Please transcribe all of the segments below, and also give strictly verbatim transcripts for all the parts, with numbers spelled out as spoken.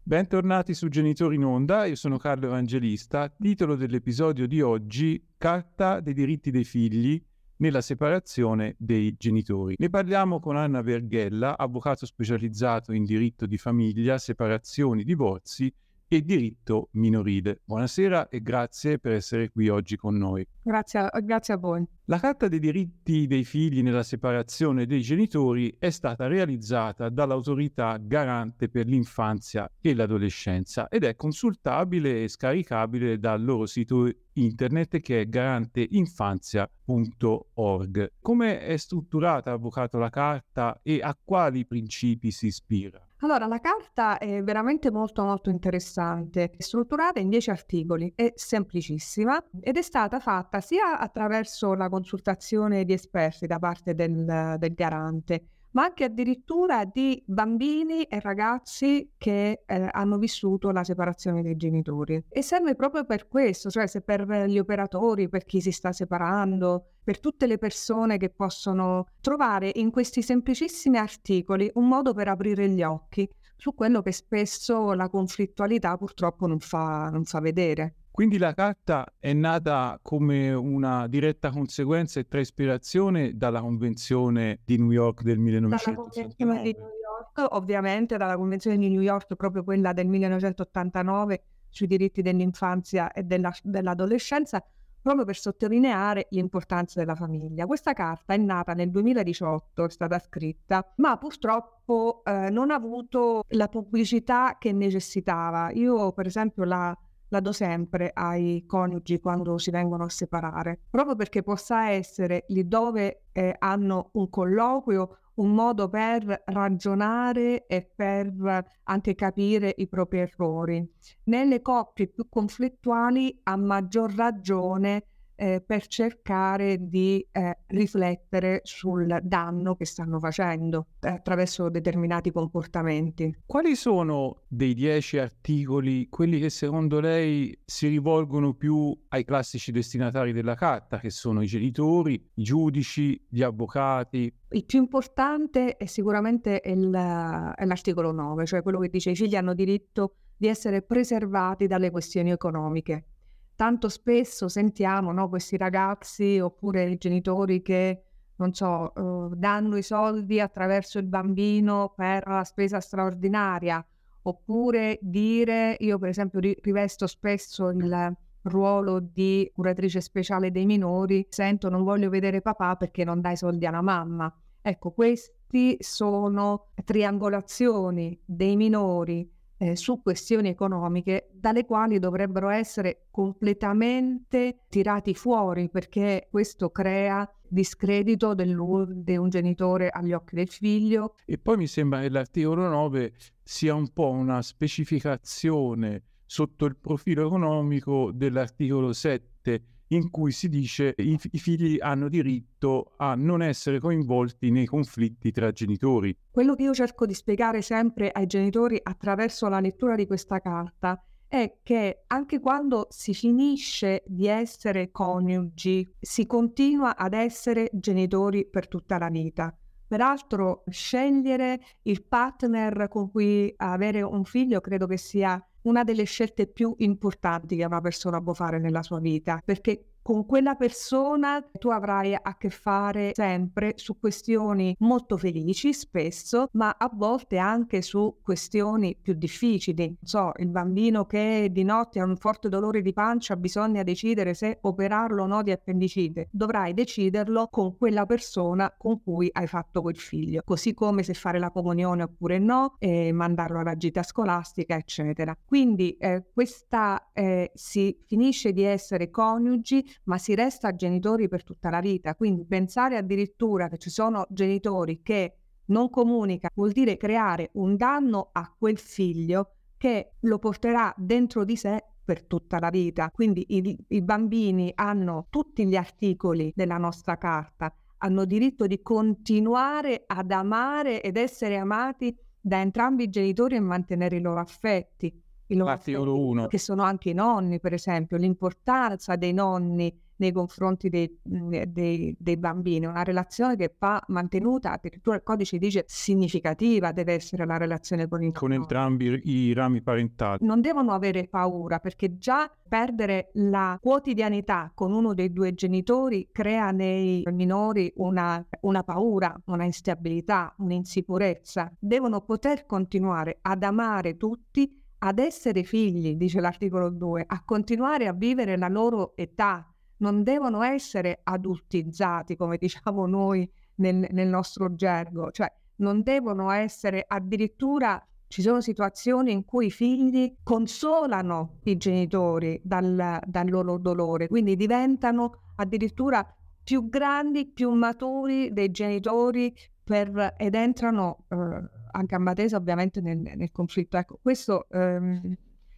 Bentornati su Genitori in Onda, io sono Carlo Evangelista. Titolo dell'episodio di oggi: Carta dei diritti dei figli nella separazione dei genitori. Ne parliamo con Anna Verghella, avvocato specializzato in diritto di famiglia, separazioni, divorzi e diritto minorile. Buonasera e grazie per essere qui oggi con noi. Grazie a, grazie a voi. La Carta dei diritti dei figli nella separazione dei genitori è stata realizzata dall'Autorità Garante per l'Infanzia e l'Adolescenza ed è consultabile e scaricabile dal loro sito internet, che è garanteinfanzia punto org. Come è strutturata, avvocato, la Carta e a quali principi si ispira? Allora, la carta è veramente molto molto interessante, è strutturata in dieci articoli, è semplicissima ed è stata fatta sia attraverso la consultazione di esperti da parte del, del garante, ma anche addirittura di bambini e ragazzi che eh, hanno vissuto la separazione dei genitori. E serve proprio per questo, cioè se per gli operatori, per chi si sta separando, per tutte le persone che possono trovare in questi semplicissimi articoli un modo per aprire gli occhi su quello che spesso la conflittualità purtroppo non fa, non fa vedere. Quindi la Carta è nata come una diretta conseguenza e tra ispirazione dalla Convenzione di New York del millenovecentosessantanove. Dalla Convenzione di New York, ovviamente, dalla Convenzione di New York, proprio quella del millenovecentottantanove sui diritti dell'infanzia e della, dell'adolescenza, proprio per sottolineare l'importanza della famiglia. Questa carta è nata nel duemiladiciotto, è stata scritta, ma purtroppo eh, non ha avuto la pubblicità che necessitava. Io, per esempio, la la do sempre ai coniugi quando si vengono a separare, proprio perché possa essere lì dove eh, hanno un colloquio, un modo per ragionare e per anche capire i propri errori. Nelle coppie più conflittuali, a maggior ragione eh, per cercare di eh, riflettere sul danno che stanno facendo eh, attraverso determinati comportamenti. Quali sono dei dieci articoli quelli che secondo lei si rivolgono più ai classici destinatari della Carta, che sono i genitori, i giudici, gli avvocati? Il più importante è sicuramente il, è l'articolo nove, cioè quello che dice: i figli hanno diritto di essere preservati dalle questioni economiche. Tanto spesso sentiamo, no, questi ragazzi oppure i genitori che, non so, uh, danno i soldi attraverso il bambino per la spesa straordinaria, oppure dire, io per esempio rivesto spesso il ruolo di curatrice speciale dei minori, sento non voglio vedere papà perché non dai soldi alla mamma. Ecco, questi sono triangolazioni dei minori Eh, su questioni economiche dalle quali dovrebbero essere completamente tirati fuori, perché questo crea discredito del, di un genitore agli occhi del figlio. E poi mi sembra che l'articolo nove sia un po' una specificazione sotto il profilo economico dell'articolo sette, in cui si dice che i, i figli hanno diritto a non essere coinvolti nei conflitti tra genitori. Quello che io cerco di spiegare sempre ai genitori attraverso la lettura di questa carta è che anche quando si finisce di essere coniugi, si continua ad essere genitori per tutta la vita. Peraltro, scegliere il partner con cui avere un figlio credo che sia una delle scelte più importanti che una persona può fare nella sua vita, perché con quella persona tu avrai a che fare sempre su questioni molto felici, spesso, ma a volte anche su questioni più difficili. Non so, il bambino che di notte ha un forte dolore di pancia, bisogna decidere se operarlo o no di appendicite. Dovrai deciderlo con quella persona con cui hai fatto quel figlio, così come se fare la comunione oppure no, e mandarlo alla gita scolastica, eccetera. Quindi eh, questa eh, si finisce di essere coniugi, ma si resta genitori per tutta la vita. Quindi pensare addirittura che ci sono genitori che non comunicano vuol dire creare un danno a quel figlio che lo porterà dentro di sé per tutta la vita. Quindi i, i bambini hanno tutti gli articoli della nostra carta, hanno diritto di continuare ad amare ed essere amati da entrambi i genitori e mantenere i loro affetti. I loro affetti, uno. che sono anche i nonni, per esempio, l'importanza dei nonni nei confronti dei, dei, dei bambini, una relazione che va mantenuta, addirittura il codice dice significativa deve essere la relazione con il con minore. entrambi i rami parentali. Non devono avere paura, perché già perdere la quotidianità con uno dei due genitori crea nei minori una, una paura, una instabilità, un'insicurezza. Devono poter continuare ad amare tutti, ad essere figli, dice l'articolo due, a continuare a vivere la loro età. Non devono essere adultizzati, come diciamo noi nel, nel nostro gergo, cioè non devono essere addirittura. Ci sono situazioni in cui i figli consolano i genitori dal, dal loro dolore, quindi diventano addirittura più grandi, più maturi dei genitori per, ed entrano eh, anche a matesa ovviamente nel, nel conflitto. Ecco, questo ehm,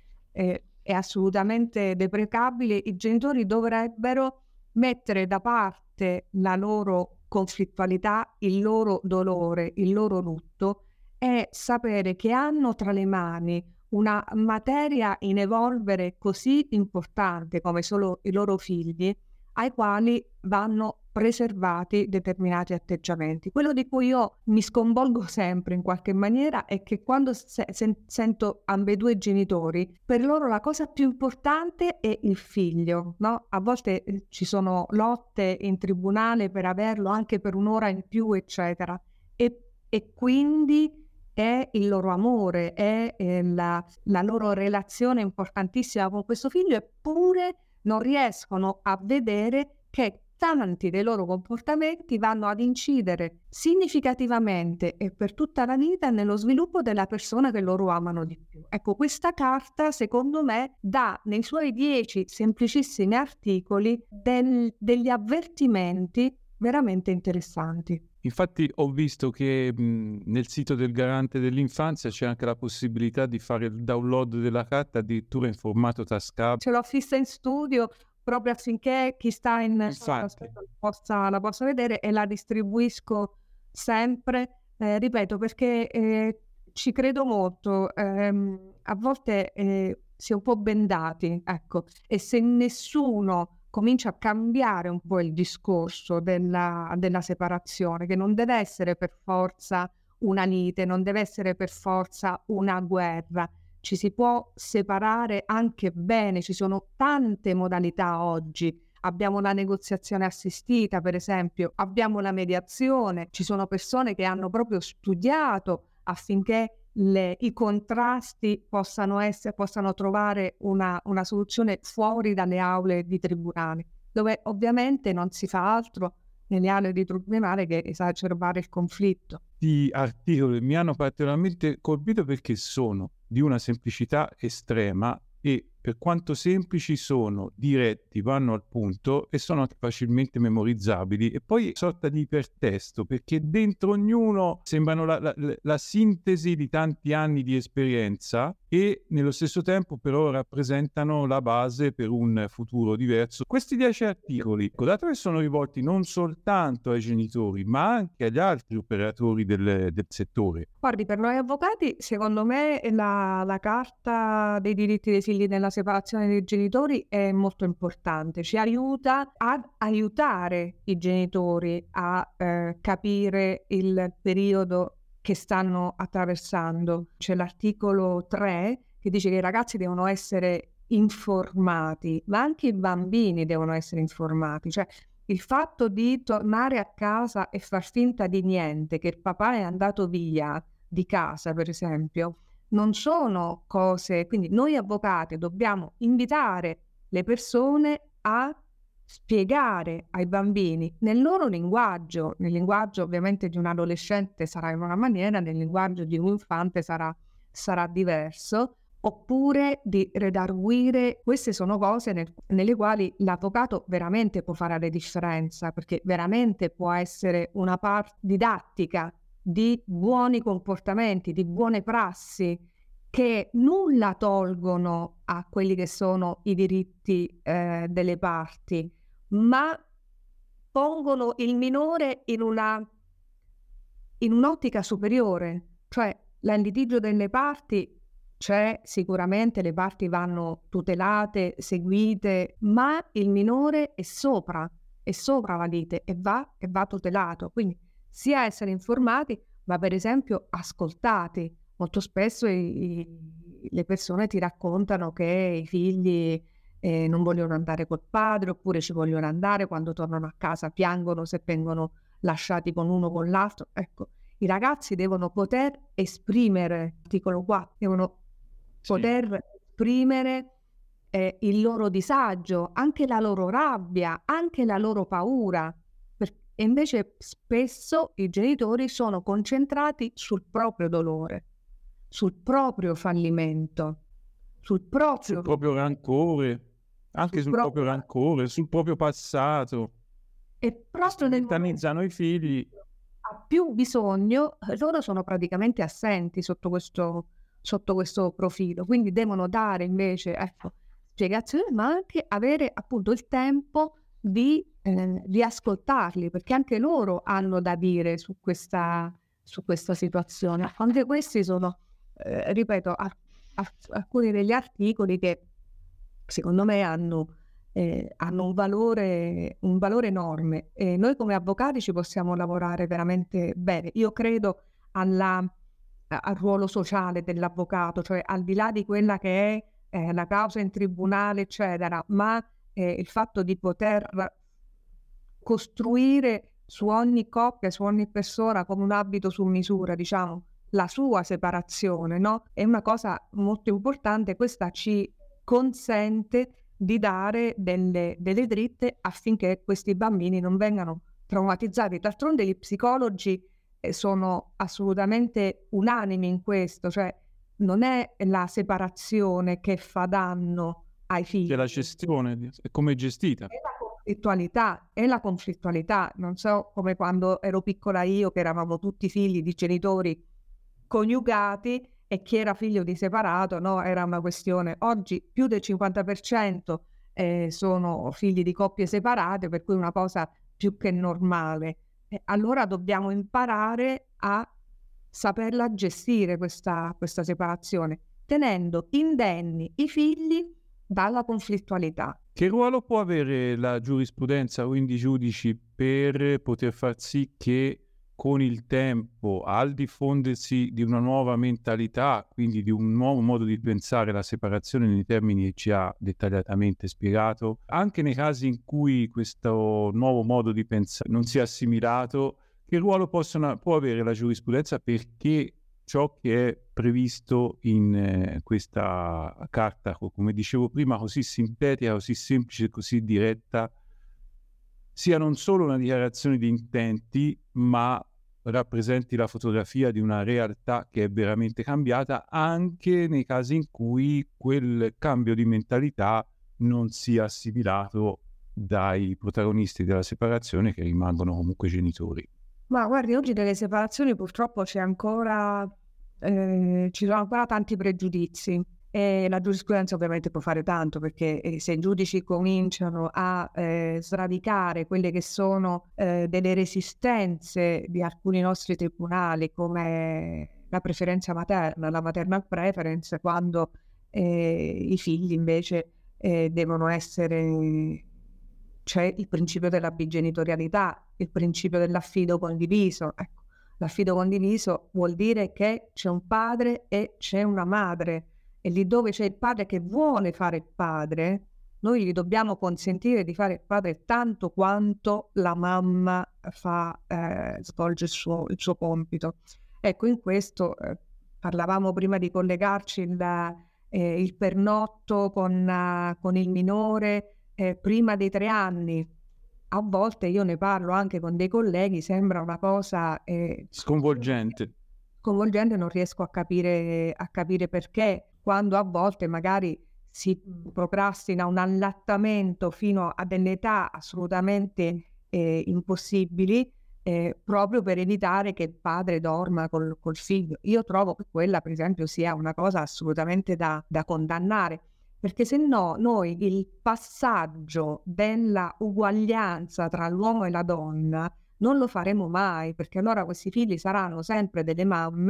è, è assolutamente deprecabile. I genitori dovrebbero mettere da parte la loro conflittualità, il loro dolore, il loro lutto, è sapere che hanno tra le mani una materia in evolvere così importante come solo i loro figli, ai quali vanno preservati determinati atteggiamenti. Quello di cui io mi sconvolgo sempre in qualche maniera è che quando se- se- sento ambedue i genitori, per loro la cosa più importante è il figlio, no? A volte eh, ci sono lotte in tribunale per averlo anche per un'ora in più, eccetera, e, e quindi è il loro amore, è eh, la, la loro relazione importantissima con questo figlio, eppure non riescono a vedere che tanti dei loro comportamenti vanno ad incidere significativamente e per tutta la vita nello sviluppo della persona che loro amano di più. Ecco, questa carta, secondo me, dà nei suoi dieci semplicissimi articoli del, degli avvertimenti veramente interessanti. Infatti ho visto che mh, nel sito del Garante dell'Infanzia c'è anche la possibilità di fare il download della carta addirittura in formato tascabile. Ce l'ho fissa in studio proprio affinché chi sta in Infatti. la possa, la possa vedere, e la distribuisco sempre, eh, ripeto, perché eh, ci credo molto. Ehm, a volte eh, si è un po' bendati, ecco, e se nessuno comincia a cambiare un po' il discorso della, della separazione, che non deve essere per forza una lite, non deve essere per forza una guerra, ci si può separare anche bene, ci sono tante modalità oggi. Abbiamo la negoziazione assistita, per esempio, abbiamo la mediazione, ci sono persone che hanno proprio studiato affinché le, i contrasti possano, essere, possano trovare una, una soluzione fuori dalle aule di tribunale, dove ovviamente non si fa altro nelle aule di tribunale che esacerbare il conflitto. Di articoli mi hanno particolarmente colpito perché sono di una semplicità estrema e per quanto semplici sono diretti, vanno al punto e sono anche facilmente memorizzabili, e poi sorta di ipertesto perché dentro ognuno sembrano la, la, la sintesi di tanti anni di esperienza e nello stesso tempo però rappresentano la base per un futuro diverso. Questi dieci articoli, dato che sono rivolti non soltanto ai genitori ma anche agli altri operatori del, del settore. Guardi, per noi avvocati, secondo me la, la Carta dei diritti dei figli nella separazione dei genitori è molto importante, ci aiuta ad aiutare i genitori a eh, capire il periodo che stanno attraversando. C'è l'articolo tre che dice che i ragazzi devono essere informati, ma anche i bambini devono essere informati, cioè il fatto di tornare a casa e far finta di niente, che il papà è andato via di casa, per esempio, non sono cose. Quindi noi avvocati dobbiamo invitare le persone a spiegare ai bambini nel loro linguaggio, nel linguaggio ovviamente di un adolescente sarà in una maniera, nel linguaggio di un infante sarà, sarà diverso, oppure di redarguire. Queste sono cose nel, nelle quali l'avvocato veramente può fare la differenza, perché veramente può essere una parte didattica di buoni comportamenti, di buone prassi, che nulla tolgono a quelli che sono i diritti eh, delle parti, ma pongono il minore in una in un'ottica superiore, cioè il litigio delle parti c'è sicuramente, le parti vanno tutelate, seguite, ma il minore è sopra, è sopra la lite e va, e va tutelato. Quindi sia essere informati, ma per esempio ascoltati. Molto spesso i, i- le persone ti raccontano che i figli eh, non vogliono andare col padre, oppure ci vogliono andare, quando tornano a casa piangono se vengono lasciati con uno o con l'altro. Ecco, i ragazzi devono poter esprimere, articolo quattro, devono Sì. poter esprimere eh, il loro disagio, anche la loro rabbia, anche la loro paura. Per- E invece spesso i genitori sono concentrati sul proprio dolore, sul proprio fallimento, sul Sul proprio, proprio rancore, anche sul sul proprio proprio rancore, sul proprio passato. e proprio nel momento Strumentalizzano i figli. ha più bisogno, eh, loro sono praticamente assenti sotto questo, sotto questo profilo, quindi devono dare invece, ecco, spiegazioni, ma anche avere appunto il tempo di, eh, di ascoltarli, perché anche loro hanno da dire su questa, su questa situazione. Anche questi sono, eh, ripeto, a- a- alcuni degli articoli che secondo me hanno eh, hanno un valore, un valore enorme e noi come avvocati ci possiamo lavorare veramente bene. Io credo alla, a- al ruolo sociale dell'avvocato, cioè al di là di quella che è eh, la causa in tribunale, eccetera, ma eh, il fatto di poter costruire su ogni coppia, su ogni persona come un abito su misura, diciamo, la sua separazione, no? È una cosa molto importante, questa ci consente di dare delle, delle dritte affinché questi bambini non vengano traumatizzati. D'altronde gli psicologi eh, sono assolutamente unanimi in questo, cioè non è la separazione che fa danno ai C'è la figli, gestione, di- è come è gestita. è la conflittualità, è la conflittualità. Non so come quando ero piccola io, che eravamo tutti figli di genitori coniugati e chi era figlio di separato, no? Era una questione. Oggi più del cinquanta per cento eh, sono figli di coppie separate, per cui è una cosa più che normale. E allora dobbiamo imparare a saperla gestire questa, questa separazione, tenendo indenni i figli dalla conflittualità. Che ruolo può avere la giurisprudenza, quindi i giudici, per poter far sì che con il tempo, al diffondersi di una nuova mentalità, quindi di un nuovo modo di pensare la separazione nei termini che ci ha dettagliatamente spiegato, anche nei casi in cui questo nuovo modo di pensare non sia assimilato, che ruolo possono, può avere la giurisprudenza perché ciò che è previsto in eh, questa carta, come dicevo prima, così sintetica, così semplice, così diretta, sia non solo una dichiarazione di intenti, ma rappresenti la fotografia di una realtà che è veramente cambiata, anche nei casi in cui quel cambio di mentalità non sia assimilato dai protagonisti della separazione, che rimangono comunque genitori. Ma guardi, oggi delle separazioni purtroppo c'è ancora, eh, ci sono ancora tanti pregiudizi e la giurisprudenza ovviamente può fare tanto, perché eh, se i giudici cominciano a eh, sradicare quelle che sono eh, delle resistenze di alcuni nostri tribunali, come la preferenza materna, la maternal preference, quando eh, i figli invece eh, devono essere, c'è il principio della bigenitorialità, il principio dell'affido condiviso. Ecco, l'affido condiviso vuol dire che c'è un padre e c'è una madre, e lì dove c'è il padre che vuole fare il padre, noi gli dobbiamo consentire di fare il padre tanto quanto la mamma fa, eh, svolge il suo, il suo compito. Ecco, in questo eh, parlavamo prima di collegarci il, eh, il pernotto con, uh, con il minore eh, prima dei tre anni. A volte io ne parlo anche con dei colleghi, sembra una cosa eh, Sconvolgente. sconvolgente, non riesco a capire, a capire perché, quando a volte magari si procrastina un allattamento fino a delle età assolutamente eh, impossibili, eh, proprio per evitare che il padre dorma col, col figlio. Io trovo che quella, per esempio, sia una cosa assolutamente da, da condannare, perché se no noi il passaggio della uguaglianza tra l'uomo e la donna non lo faremo mai, perché allora questi figli saranno sempre delle mamme,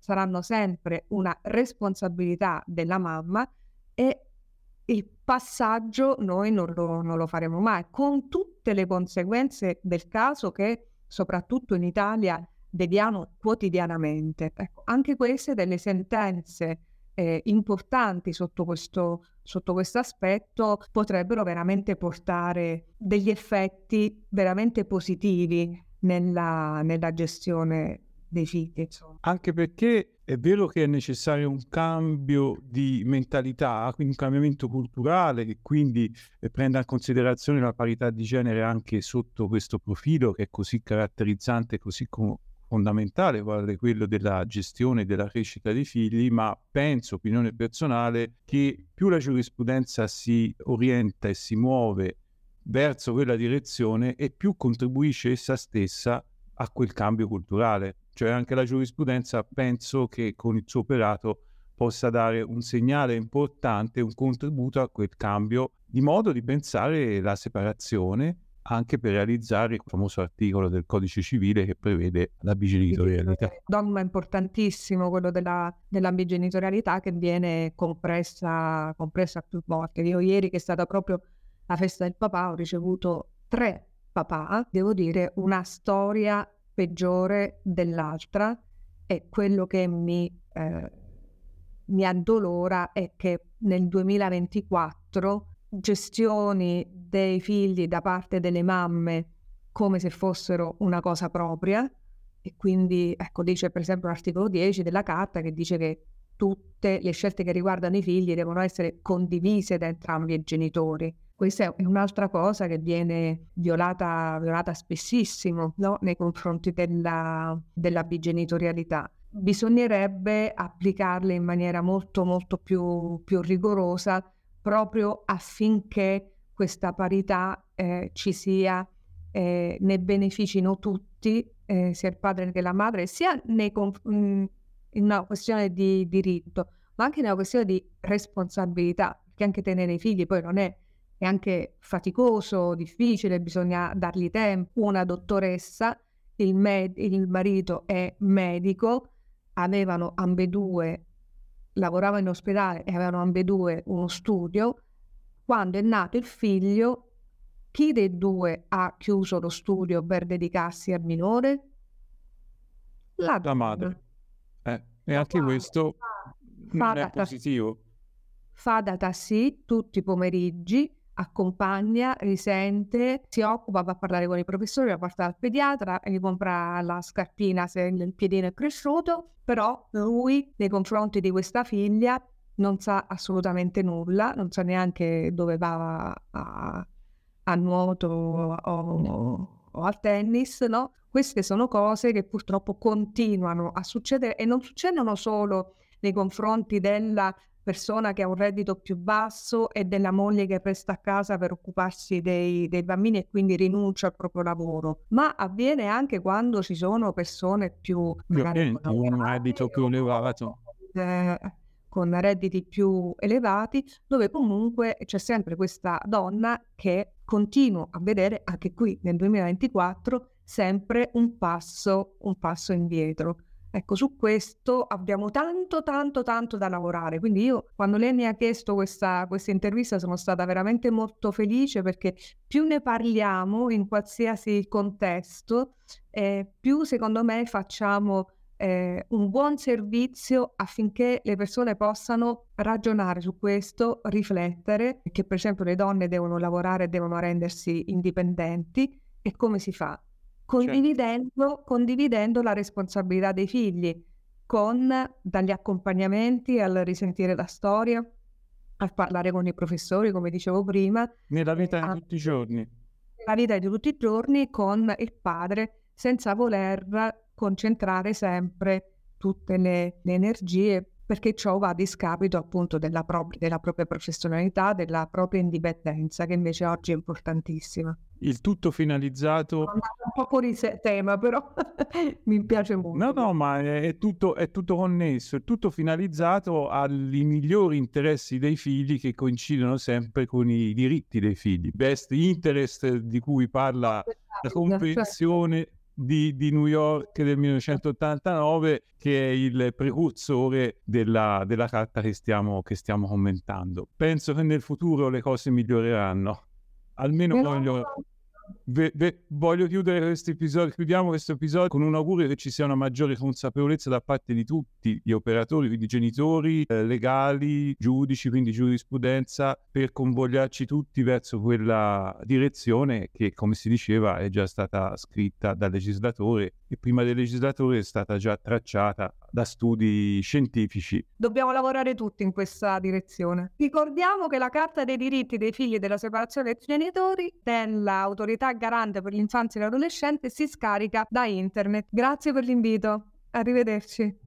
saranno sempre una responsabilità della mamma e il passaggio noi non lo, non lo faremo mai, con tutte le conseguenze del caso che soprattutto in Italia vediamo quotidianamente. Ecco, anche queste delle sentenze eh, importanti sotto questo, sotto questo aspetto potrebbero veramente portare degli effetti veramente positivi nella, nella gestione dei figli, insomma. Anche perché è vero che è necessario un cambio di mentalità, quindi un cambiamento culturale che quindi eh, prenda in considerazione la parità di genere anche sotto questo profilo che è così caratterizzante, così com- fondamentale, vale quello della gestione e della crescita dei figli, ma penso, opinione personale, che più la giurisprudenza si orienta e si muove verso quella direzione e più contribuisce essa stessa a quel cambio culturale. Cioè anche la giurisprudenza penso che con il suo operato possa dare un segnale importante, un contributo a quel cambio di modo di pensare la separazione anche per realizzare il famoso articolo del Codice Civile che prevede la bigenitorialità. Dogma importantissimo quello della, della bigenitorialità che viene compressa, compressa più volte. Io ieri, che è stata proprio la festa del papà, ho ricevuto tre papà, devo dire una storia peggiore dell'altra, e quello che mi, eh, mi addolora è che nel duemilaventiquattro gestioni dei figli da parte delle mamme come se fossero una cosa propria, e quindi ecco, dice per esempio l'articolo dieci della Carta che dice che tutte le scelte che riguardano i figli devono essere condivise da entrambi i genitori. Questa è un'altra cosa che viene violata, violata spessissimo, no? Nei confronti della, della bigenitorialità. Bisognerebbe applicarle in maniera molto molto più, più rigorosa, proprio affinché questa parità eh, ci sia, eh, ne beneficino tutti, eh, sia il padre che la madre, sia nei conf- in una questione di diritto, ma anche nella questione di responsabilità, perché anche tenere i figli poi non è è anche faticoso, difficile, bisogna dargli tempo. Una dottoressa, il, med- il marito è medico, avevano ambedue, lavoravano in ospedale e avevano ambedue uno studio. Quando è nato il figlio, chi dei due ha chiuso lo studio per dedicarsi al minore? La, La madre. Eh, e anche questo non è positivo. Fa da tassì tutti i pomeriggi, accompagna, risente, si occupa, va a parlare con i professori, la porta dal pediatra e gli compra la scarpina se il piedino è cresciuto, però lui nei confronti di questa figlia non sa assolutamente nulla, non sa neanche dove va a, a nuoto o, o, o al tennis, no? Queste sono cose che purtroppo continuano a succedere, e non succedono solo nei confronti della persona che ha un reddito più basso e della moglie che resta a casa per occuparsi dei, dei bambini e quindi rinuncia al proprio lavoro, ma avviene anche quando ci sono persone più magari con un reddito più elevato, eh, con redditi più elevati, dove comunque c'è sempre questa donna che continuo a vedere anche qui nel duemilaventiquattro sempre un passo, un passo indietro. Ecco, su questo abbiamo tanto, tanto, tanto da lavorare. Quindi io, quando lei mi ha chiesto questa, questa intervista, sono stata veramente molto felice, perché più ne parliamo in qualsiasi contesto, eh, più secondo me facciamo eh, un buon servizio affinché le persone possano ragionare su questo, riflettere, che per esempio le donne devono lavorare, devono rendersi indipendenti. E come si fa? Condividendo, certo. condividendo la responsabilità dei figli, con dagli accompagnamenti al risentire la storia, a parlare con i professori, come dicevo prima, nella vita eh, di tutti i giorni, la vita di tutti i giorni con il padre, senza voler concentrare sempre tutte le, le energie, perché ciò va a discapito appunto della, pro- della propria professionalità, della propria indipendenza, che invece oggi è importantissima. Il tutto finalizzato... Un po' fuori tema, però mi piace molto. No, no, ma è tutto, è tutto connesso, è tutto finalizzato ai migliori interessi dei figli, che coincidono sempre con i diritti dei figli. Best interest, di cui parla la Convenzione di, di New York del millenovecentottantanove, che è il precursore della, della carta che stiamo, che stiamo commentando. Penso che nel futuro le cose miglioreranno. Almeno voglio... Ve, ve, voglio chiudere questo episodio, chiudiamo questo episodio con un augurio che ci sia una maggiore consapevolezza da parte di tutti gli operatori, quindi genitori, eh, legali, giudici, quindi giurisprudenza, per convogliarci tutti verso quella direzione che, come si diceva, è già stata scritta dal legislatore e prima del legislatore è stata già tracciata da studi scientifici. Dobbiamo lavorare tutti in questa direzione. Ricordiamo che la Carta dei diritti dei figli della separazione dei genitori dell'Autorità Garante per l'infanzia e l'adolescente si scarica da internet. Grazie per l'invito. Arrivederci.